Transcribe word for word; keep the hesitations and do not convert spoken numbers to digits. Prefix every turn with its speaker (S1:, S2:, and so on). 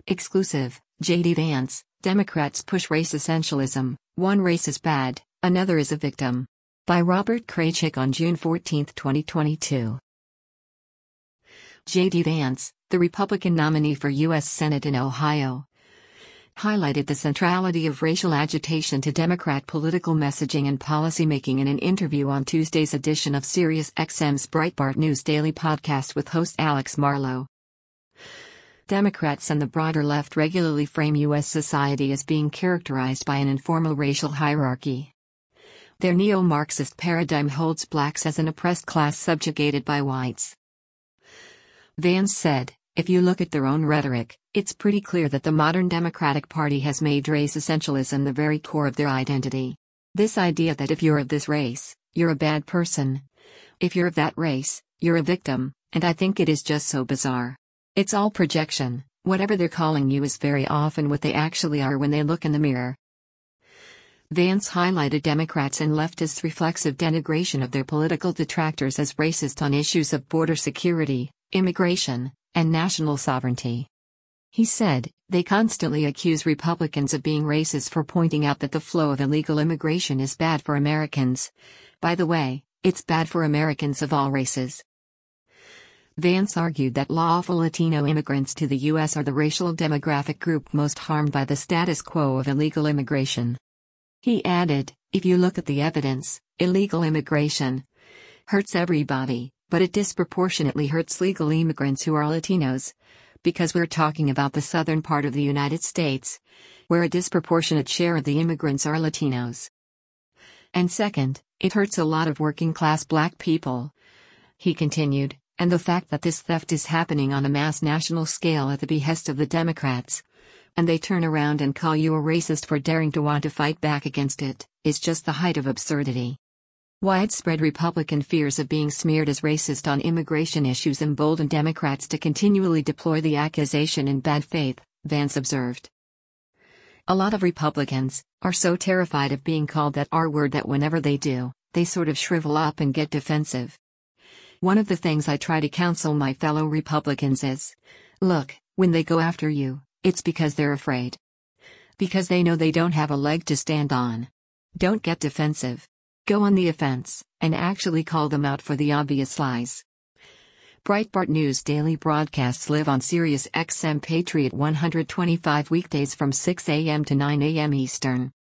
S1: Exclusive, J D Vance, Democrats push race essentialism, one race is bad, another is a victim. By Robert Kraychik on June fourteenth, twenty twenty-two. J D Vance, the Republican nominee for U S Senate in Ohio, highlighted the centrality of racial agitation to Democrat political messaging and policymaking in an interview on Tuesday's edition of SiriusXM's Breitbart News Daily podcast with host Alex Marlow. Democrats and the broader left regularly frame U S society as being characterized by an informal racial hierarchy. Their neo-Marxist paradigm holds blacks as an oppressed class subjugated by whites. Vance said, "If you look at their own rhetoric, it's pretty clear that the modern Democratic Party has made race essentialism the very core of their identity. This idea that if you're of this race, you're a bad person. If you're of that race, you're a victim, and I think it is just so bizarre. It's all projection. Whatever they're calling you is very often what they actually are when they look in the mirror." Vance highlighted Democrats and leftists' reflexive denigration of their political detractors as racist on issues of border security, immigration, and national sovereignty. He said, "They constantly accuse Republicans of being racist for pointing out that the flow of illegal immigration is bad for Americans. By the way, it's bad for Americans of all races." Vance argued that lawful Latino immigrants to the U S are the racial demographic group most harmed by the status quo of illegal immigration. He added, "If you look at the evidence, illegal immigration hurts everybody, but it disproportionately hurts legal immigrants who are Latinos, because we're talking about the southern part of the United States, where a disproportionate share of the immigrants are Latinos. And second, it hurts a lot of working-class black people." He continued, "And the fact that this theft is happening on a mass national scale at the behest of the Democrats, and they turn around and call you a racist for daring to want to fight back against it, is just the height of absurdity." Widespread Republican fears of being smeared as racist on immigration issues embolden Democrats to continually deploy the accusation in bad faith, Vance observed. "A lot of Republicans are so terrified of being called that R word that whenever they do, they sort of shrivel up and get defensive. One of the things I try to counsel my fellow Republicans is, look, when they go after you, it's because they're afraid. Because they know they don't have a leg to stand on. Don't get defensive. Go on the offense, and actually call them out for the obvious lies." Breitbart News Daily broadcasts live on SiriusXM Patriot one twenty-five weekdays from six a m to nine a m Eastern.